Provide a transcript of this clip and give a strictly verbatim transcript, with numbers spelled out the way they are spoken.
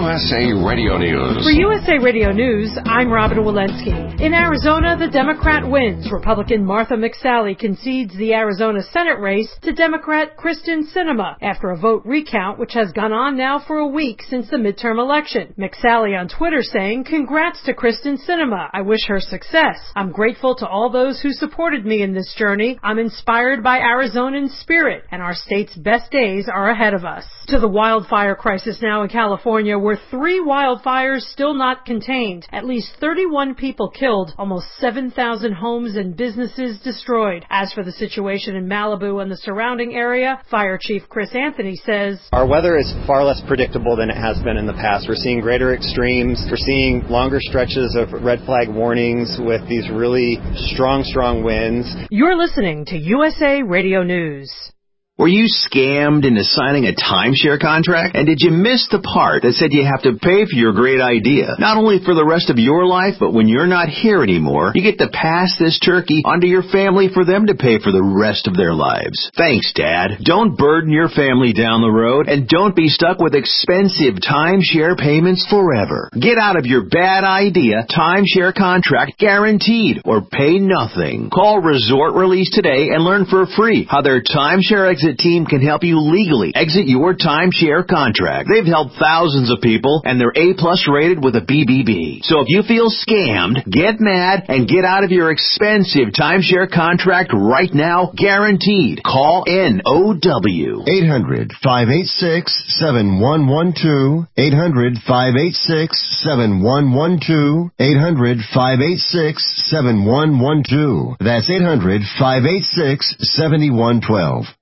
S A Radio News. For U S A Radio News, I'm Robin Walensky. In Arizona, the Democrat wins. Republican Martha McSally concedes the Arizona Senate race to Democrat Kristen Sinema after a vote recount which has gone on now for a week since the midterm election. McSally on Twitter saying, "Congrats to Kristen Sinema. I wish her success. I'm grateful to all those who supported me in this journey. I'm inspired by Arizonan spirit, and our state's best days are ahead of us." To the wildfire crisis now in California, where three wildfires still not contained. At least thirty-one people killed, almost seven thousand homes and businesses destroyed. As for the situation in Malibu and the surrounding area, Fire Chief Chris Anthony says, "Our weather is far less predictable than it has been in the past. We're seeing greater extremes. We're seeing longer stretches of red flag warnings with these really strong, strong winds." You're listening to U S A Radio News. Were you scammed into signing a timeshare contract? And did you miss the part that said you have to pay for your great idea? Not only for the rest of your life, but when you're not here anymore, you get to pass this turkey onto your family for them to pay for the rest of their lives. Thanks, Dad. Don't burden your family down the road, and don't be stuck with expensive timeshare payments forever. Get out of your bad idea timeshare contract guaranteed, or pay nothing. Call Resort Release today and learn for free how their timeshare exit team can help you legally exit your timeshare contract. They've helped thousands of people, and they're A-plus rated with a B B B. So if you feel scammed, get mad and get out of your expensive timeshare contract right now, guaranteed. Call N O W. eight hundred, five eight six, seven one one two. eight hundred, five eight six, seven one one two. eight hundred, five eight six, seven one one two. That's eight hundred, five eight six, seven one one two.